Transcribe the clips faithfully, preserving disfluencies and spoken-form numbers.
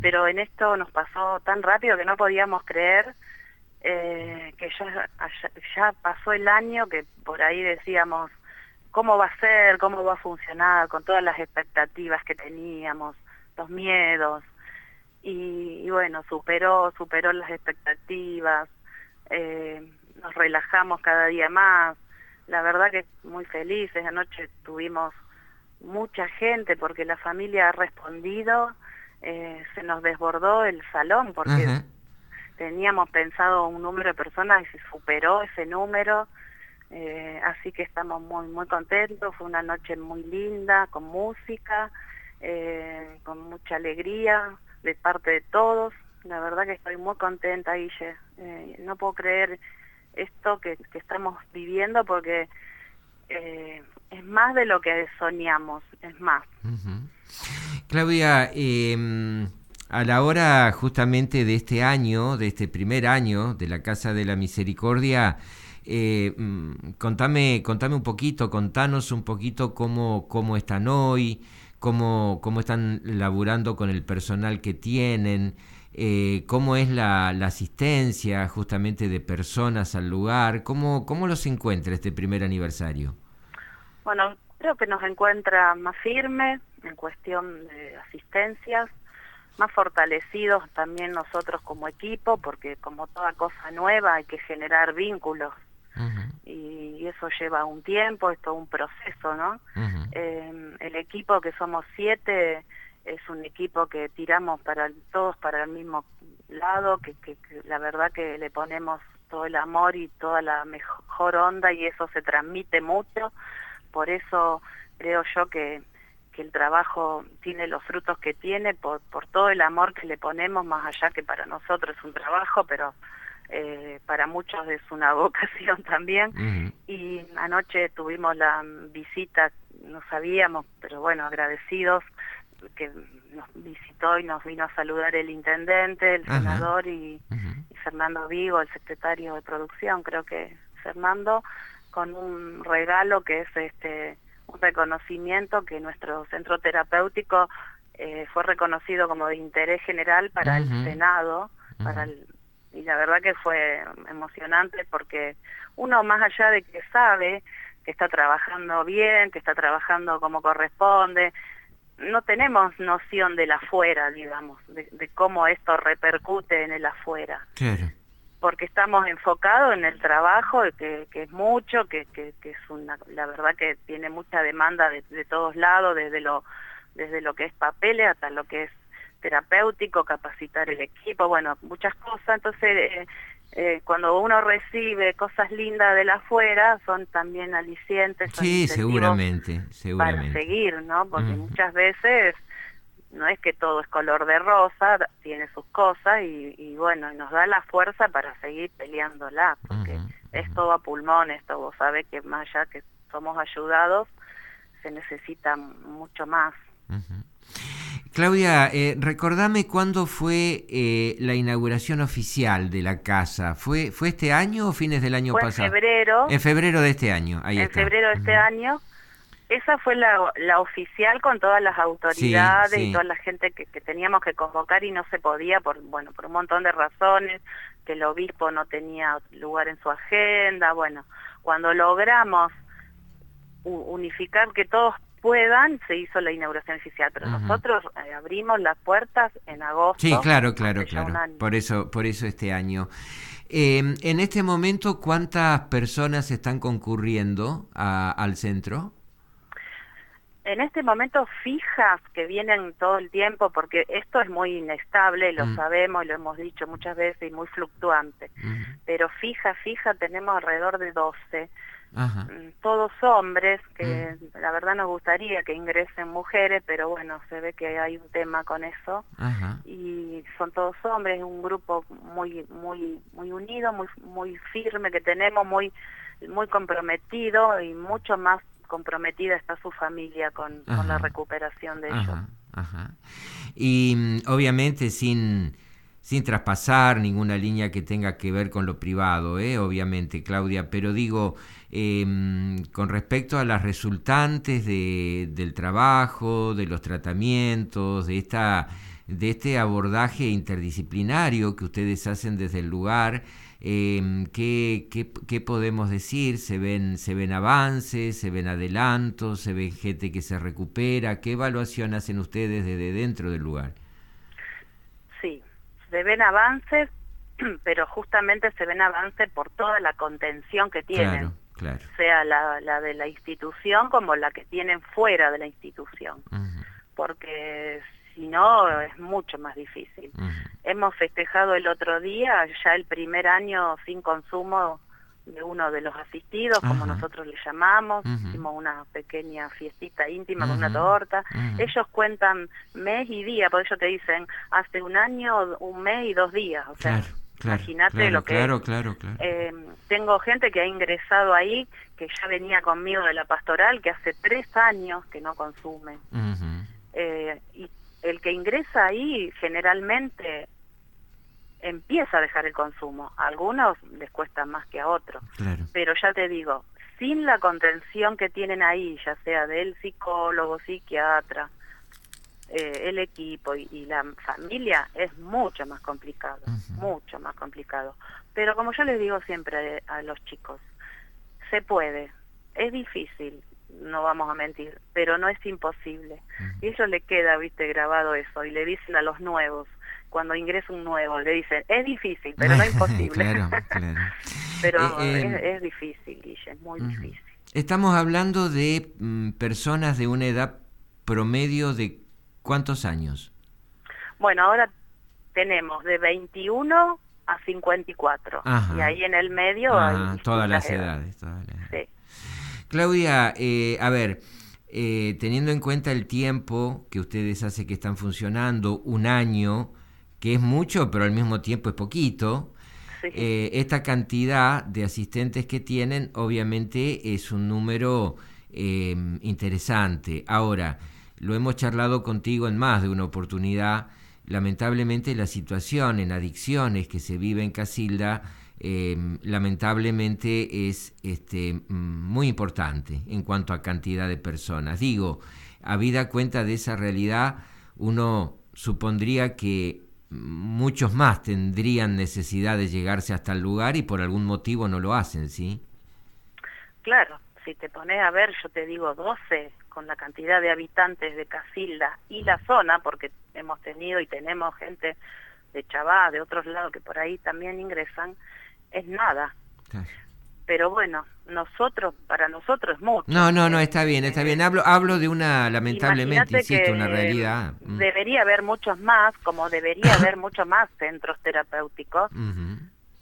pero en esto nos pasó tan rápido que no podíamos creer eh, que ya, ya pasó el año, que por ahí decíamos, ¿cómo va a ser? ¿Cómo va a funcionar? Con todas las expectativas que teníamos, los miedos, y, y bueno, superó, superó las expectativas, eh, nos relajamos cada día más, la verdad que muy felices. Anoche tuvimos mucha gente porque la familia ha respondido, eh, se nos desbordó el salón porque Ajá. teníamos pensado un número de personas y se superó ese número, eh, así que estamos muy muy contentos. Fue una noche muy linda, con música, eh, con mucha alegría de parte de todos. La verdad que estoy muy contenta, Guille. Eh, no puedo creer esto que, que estamos viviendo porque eh, es más de lo que soñamos, es más. Uh-huh. Claudia, eh, a la hora justamente de este año, de este primer año de la Casa de la Misericordia, eh, contame, contame un poquito, contanos un poquito cómo, cómo están hoy, cómo, cómo están laburando con el personal que tienen, eh, cómo es la, la asistencia justamente de personas al lugar, cómo, cómo los encuentra este primer aniversario. Bueno, creo que nos encuentra más firme en cuestión de asistencias, más fortalecidos también nosotros como equipo, porque como toda cosa nueva hay que generar vínculos, uh-huh. y, y eso lleva un tiempo, es todo un proceso, ¿no? Uh-huh. Eh, el equipo, que somos siete, es un equipo que tiramos para todos para el mismo lado, que, que, que la verdad que le ponemos todo el amor y toda la mejor onda, y eso se transmite mucho. Por eso creo yo que, que el trabajo tiene los frutos que tiene, por, por todo el amor que le ponemos, más allá que para nosotros es un trabajo, pero eh, para muchos es una vocación también. Uh-huh. Y anoche tuvimos la visita, no sabíamos, pero bueno, agradecidos, que nos visitó y nos vino a saludar el intendente, el uh-huh. senador y, uh-huh. y Fernando Vigo, el secretario de producción, creo que Fernando, con un regalo que es este un reconocimiento que nuestro centro terapéutico eh, fue reconocido como de interés general para uh-huh. el Senado, uh-huh. para el, y la verdad que fue emocionante porque uno, más allá de que sabe que está trabajando bien, que está trabajando como corresponde, no tenemos noción del afuera, digamos, de, de cómo esto repercute en el afuera. Claro. Porque estamos enfocados en el trabajo, que, que es mucho, que, que, que es una, la verdad que tiene mucha demanda de, de todos lados, desde lo, desde lo que es papeles hasta lo que es terapéutico, capacitar el equipo, bueno, muchas cosas. Entonces, eh, eh, cuando uno recibe cosas lindas de la afuera, son también alicientes, son sí, seguramente, seguramente, para seguir, ¿no? Porque uh-huh. muchas veces no es que todo es color de rosa, tiene sus cosas y, y bueno, nos da la fuerza para seguir peleándola, porque uh-huh, uh-huh. es todo a pulmón esto, vos sabés que más allá que somos ayudados, se necesita mucho más. Uh-huh. Claudia, eh, recordame cuándo fue eh, la inauguración oficial de la casa. ¿Fue fue este año o fines del año fue pasado? En febrero. En febrero de este año, ahí en está. En febrero de este uh-huh. año. Esa fue la, la oficial con todas las autoridades, sí, sí. y toda la gente que, que teníamos que convocar y no se podía por bueno por un montón de razones, que el obispo no tenía lugar en su agenda. Bueno, cuando logramos unificar que todos puedan, se hizo la inauguración oficial, pero uh-huh. nosotros eh, abrimos las puertas en agosto. Sí, claro, claro, claro. Por eso, por eso este año. Eh, en este momento, ¿cuántas personas están concurriendo a, al centro? En este momento fijas que vienen todo el tiempo, porque esto es muy inestable, lo mm. sabemos y lo hemos dicho muchas veces, y muy fluctuante, mm. pero fija, fija tenemos alrededor de doce, Ajá. todos hombres, que mm. la verdad nos gustaría que ingresen mujeres, pero bueno, se ve que hay un tema con eso, Ajá. y son todos hombres, un grupo muy muy muy unido, muy muy firme que tenemos, muy muy comprometido y mucho más comprometida está su familia con, con la recuperación de ellos. Ajá, ajá. Y obviamente sin, sin traspasar ninguna línea que tenga que ver con lo privado, ¿eh? Obviamente, Claudia, pero digo, eh, con respecto a las resultantes de, del trabajo, de los tratamientos, de esta de este abordaje interdisciplinario que ustedes hacen desde el lugar. Eh, ¿qué, qué, ¿Qué podemos decir? ¿Se ven, se ven avances, se ven adelantos, se ven gente que se recupera? ¿Qué evaluación hacen ustedes desde dentro del lugar? Sí, se ven avances, pero justamente se ven avances por toda la contención que tienen, Claro, claro. sea la, la de la institución como la que tienen fuera de la institución, Uh-huh. porque si no es mucho más difícil. Uh-huh. Hemos festejado el otro día ya el primer año sin consumo de uno de los asistidos, como Ajá. nosotros le llamamos. Uh-huh. Hicimos una pequeña fiestita íntima Uh-huh. con una torta. Uh-huh. Ellos cuentan mes y día, por eso te dicen hace un año, un mes y dos días. O sea, Claro, claro, imagínate claro, lo que claro, es. claro, claro. Eh, tengo gente que ha ingresado ahí, que ya venía conmigo de la pastoral, que hace tres años que no consume. Uh-huh. Eh, y el que ingresa ahí generalmente empieza a dejar el consumo. A algunos les cuesta más que a otros. Claro. Pero ya te digo, sin la contención que tienen ahí, ya sea del psicólogo, psiquiatra, eh, el equipo y, y la familia, es mucho más complicado, uh-huh. mucho más complicado. Pero como yo les digo siempre a, a los chicos, se puede, es difícil, no vamos a mentir, pero no es imposible. Uh-huh. Y eso le queda, viste, grabado eso, y le dicen a los nuevos, cuando ingresa un nuevo, le dicen, es difícil, pero no imposible. Claro, claro. Pero eh, eh, es, es difícil, Guille, es muy uh-huh. difícil. Estamos hablando de mm, personas de una edad promedio de ¿cuántos años? Bueno, ahora tenemos de veintiuno a cincuenta y cuatro. Ajá. Y ahí en el medio Ajá, hay todas las edades. Todas las edades. Sí. Claudia, eh, a ver, eh, teniendo en cuenta el tiempo que ustedes hace que están funcionando, un año, que es mucho, pero al mismo tiempo es poquito, sí. eh, esta cantidad de asistentes que tienen, obviamente es un número eh, interesante. Ahora, lo hemos charlado contigo en más de una oportunidad. Lamentablemente la situación en adicciones que se vive en Casilda eh, lamentablemente es este, muy importante en cuanto a cantidad de personas. Digo, habida cuenta de esa realidad, uno supondría que muchos más tendrían necesidad de llegarse hasta el lugar y por algún motivo no lo hacen, ¿sí? Claro, si te pones a ver, yo te digo doce, con la cantidad de habitantes de Casilda y la zona, porque hemos tenido y tenemos gente de Chabá, de otros lados que por ahí también ingresan, es nada. Claro. Pero bueno, nosotros, para nosotros es mucho. No, no, no, está bien, está bien. Hablo, hablo de una, lamentablemente, insisto, una realidad. Debería haber muchos más, como debería haber muchos más centros terapéuticos, uh-huh.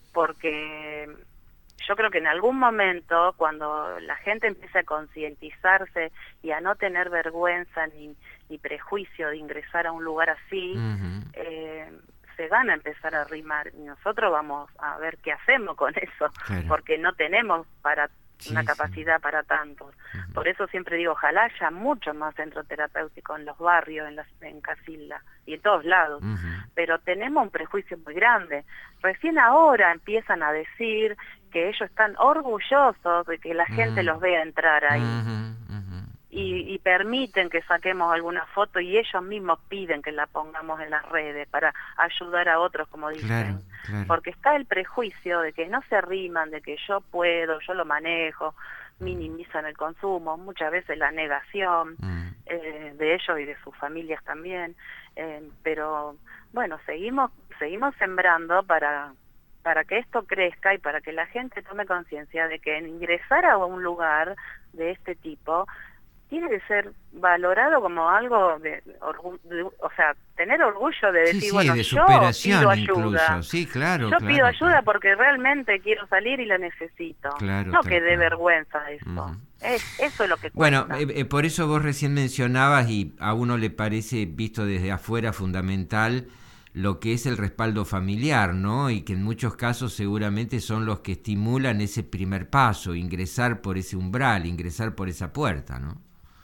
porque yo creo que en algún momento, cuando la gente empieza a concientizarse y a no tener vergüenza ni, ni prejuicio de ingresar a un lugar así, uh-huh. eh, se van a empezar a arrimar. Y nosotros vamos a ver qué hacemos con eso, claro. porque no tenemos para sí, una capacidad sí. para tantos. Uh-huh. Por eso siempre digo, ojalá haya mucho más centro terapéutico en los barrios, en, las, en Casilda y en todos lados. Uh-huh. Pero tenemos un prejuicio muy grande. Recién ahora empiezan a decir que ellos están orgullosos de que la gente uh-huh. los vea entrar ahí. Uh-huh. Uh-huh. Y, y permiten que saquemos alguna foto y ellos mismos piden que la pongamos en las redes para ayudar a otros, como dicen. Claro, claro. Porque está el prejuicio de que no se arriman, de que yo puedo, yo lo manejo, minimizan el consumo, muchas veces la negación uh-huh. eh, de ellos y de sus familias también. Eh, pero bueno, seguimos, seguimos sembrando para... para que esto crezca y para que la gente tome conciencia de que en ingresar a un lugar de este tipo tiene que ser valorado como algo de, de o sea, tener orgullo de decir, sí, sí, bueno, de yo pido ayuda. Incluso. Sí, claro, yo claro, pido ayuda claro. porque realmente quiero salir y la necesito. Claro, no que dé claro. vergüenza eso. Uh-huh. es, eso es lo que Bueno, cuenta. eh, por eso vos recién mencionabas, y a uno le parece, visto desde afuera, fundamental lo que es el respaldo familiar, ¿no? Y que en muchos casos seguramente son los que estimulan ese primer paso, ingresar por ese umbral, ingresar por esa puerta, ¿no?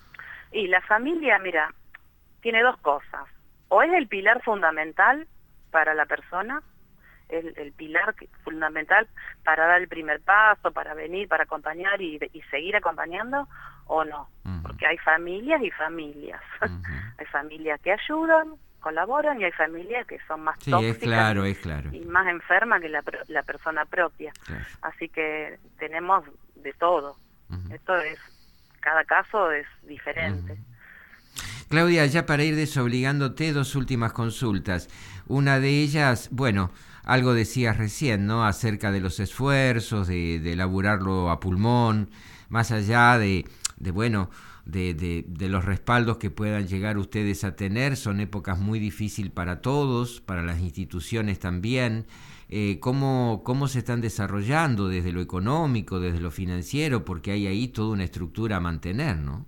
Y la familia, mira, tiene dos cosas. O es el pilar fundamental para la persona, el, el pilar fundamental para dar el primer paso, para venir, para acompañar y, y seguir acompañando, o no. Uh-huh. Porque hay familias y familias. Uh-huh. Hay familias que ayudan, colaboran y hay familias que son más sí, tóxicas es claro, es claro. y más enfermas que la, la persona propia. Claro. Así que tenemos de todo. Uh-huh. Esto es, cada caso es diferente. Uh-huh. Claudia, ya para ir desobligándote, dos últimas consultas. Una de ellas, bueno, algo decías recién, ¿no? Acerca de los esfuerzos, de, de elaborarlo a pulmón, más allá de, de bueno, de, de, de los respaldos que puedan llegar ustedes a tener. Son épocas muy difíciles para todos, para las instituciones también. Eh, ¿cómo, ¿Cómo se están desarrollando desde lo económico, desde lo financiero? Porque hay ahí toda una estructura a mantener, ¿no?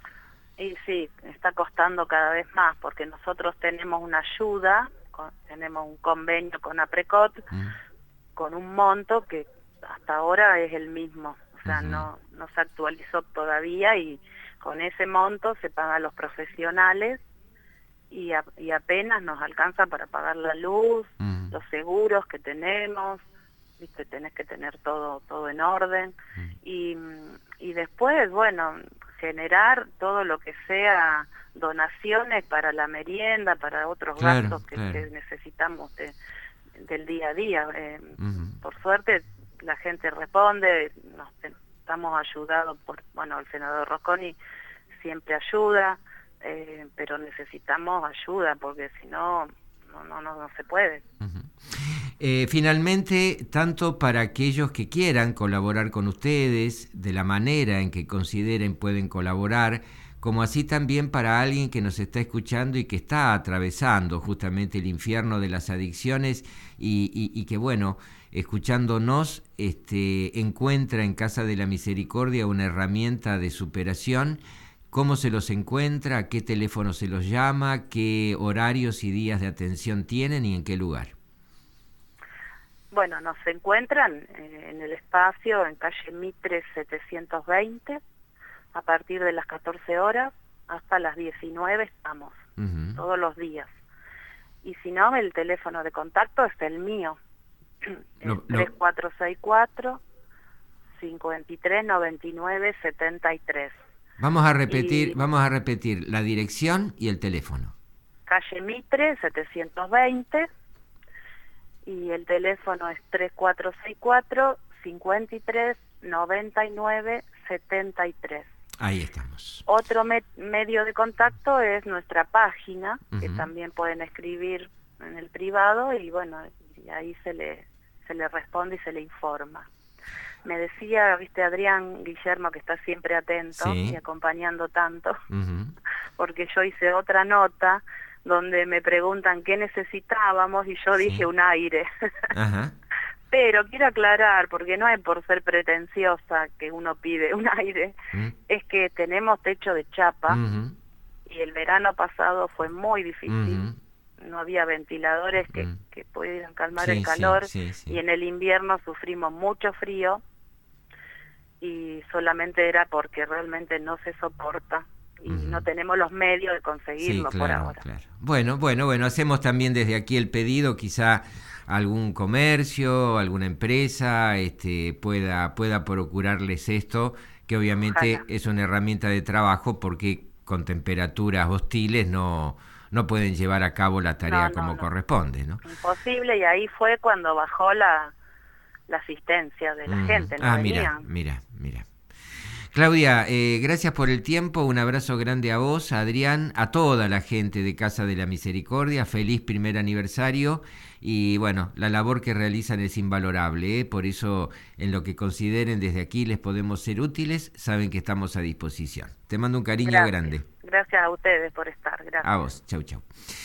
Y sí, está costando cada vez más, porque nosotros tenemos una ayuda, con, tenemos un convenio con APRECOT, mm. con un monto que hasta ahora es el mismo, o sea, uh-huh. no, no se actualizó todavía, y con ese monto se pagan los profesionales y, a, y apenas nos alcanza para pagar la luz, uh-huh. los seguros que tenemos, viste, tenés que tener todo todo en orden, uh-huh. y, y después, bueno, generar todo lo que sea donaciones para la merienda, para otros claro, gastos que, claro. que necesitamos de, del día a día. Eh, uh-huh. Por suerte la gente responde, nos estamos ayudados por, bueno, el senador Rosconi siempre ayuda, eh, pero necesitamos ayuda porque si no, no, no, no, no se puede. Uh-huh. Eh, finalmente, tanto para aquellos que quieran colaborar con ustedes, de la manera en que consideren pueden colaborar, como así también para alguien que nos está escuchando y que está atravesando justamente el infierno de las adicciones y, y, y que, bueno, escuchándonos, este, encuentra en Casa de la Misericordia una herramienta de superación. ¿Cómo se los encuentra? ¿A qué teléfono se los llama? ¿Qué horarios y días de atención tienen y en qué lugar? Bueno, nos encuentran eh, en el espacio, en calle Mitre setecientos veinte, a partir de las catorce horas hasta las diecinueve estamos, uh-huh. todos los días. Y si no, el teléfono de contacto es el mío, es tres cuatro seis cuatro, cinco tres nueve nueve siete tres. Vamos a repetir, y, vamos a repetir la dirección y el teléfono. Calle Mitre setecientos veinte. Y el teléfono es tres cuatro seis cuatro, cinco tres nueve nueve siete tres. Ahí estamos. Otro me- medio de contacto es nuestra página, uh-huh. que también pueden escribir en el privado y bueno, y ahí se le, se le responde y se le informa. Me decía, viste, Adrián Guillermo, que está siempre atento sí. y acompañando tanto, uh-huh. porque yo hice otra nota donde me preguntan qué necesitábamos y yo dije sí. un aire. Ajá. Pero quiero aclarar, porque no es por ser pretenciosa que uno pide un aire, ¿Mm? Es que tenemos techo de chapa uh-huh. y el verano pasado fue muy difícil. Uh-huh. No había ventiladores que, uh-huh. que pudieran calmar sí, el calor sí, sí, sí. y en el invierno sufrimos mucho frío y solamente era porque realmente no se soporta. Y uh-huh. no tenemos los medios de conseguirlo sí, claro, por ahora. Claro. Bueno, bueno, bueno, hacemos también desde aquí el pedido, quizá algún comercio, alguna empresa este, pueda, pueda procurarles esto, que obviamente Ojalá. Es una herramienta de trabajo porque con temperaturas hostiles no, no pueden llevar a cabo la tarea no, no, como no. corresponde, ¿no? Imposible, y ahí fue cuando bajó la, la asistencia de la uh-huh. gente. No ah, venían. mira, mira, mira. Claudia, eh, gracias por el tiempo, un abrazo grande a vos, a Adrián, a toda la gente de Casa de la Misericordia, feliz primer aniversario y bueno, la labor que realizan es invalorable, ¿eh? Por eso en lo que consideren desde aquí les podemos ser útiles, saben que estamos a disposición. Te mando un cariño gracias. grande. Gracias a ustedes por estar, gracias. A vos, chau chau.